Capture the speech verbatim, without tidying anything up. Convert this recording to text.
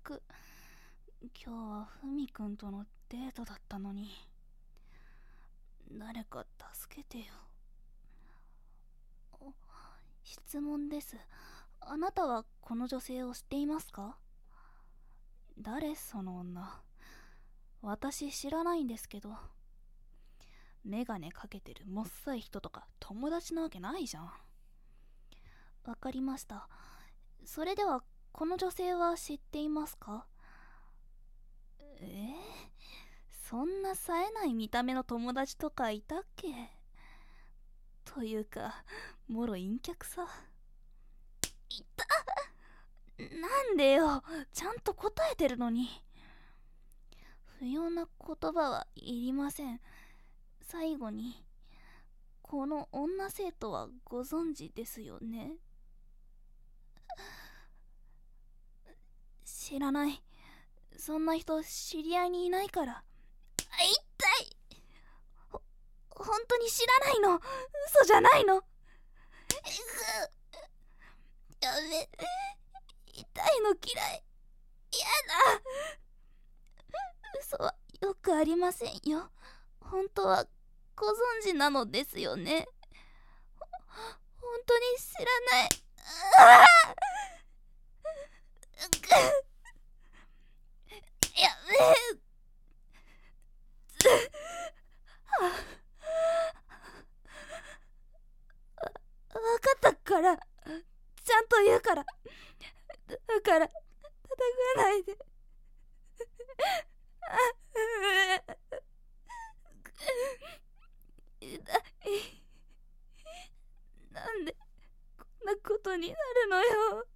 く。今日はふみくんとのデートだったのに。誰か助けてよ。質問です。あなたはこの女性を知っていますか？誰その女。私知らないんですけど。メガネかけてるもっさい人とか友達なわけないじゃん。わかりました。それではこの女性は知っていますか？えー、そんな冴えない見た目の友達とかいたっけ？というかもろ陰キャさ。いた。なんでよ、ちゃんと答えてるのに。不要な言葉はいりません。最後に、この女生徒はご存知ですよね？知らない。そんな人知り合いにいないから。痛い。ほ本当に知らないの。嘘じゃないの。やめ、痛いの嫌い。やだ。嘘はよくありませんよ。本当はご存知なのですよね。本当に知らない。やめ。わかったから、ちゃんと言うから。だから叩かないで。痛い。なんでこんなことになるのよ。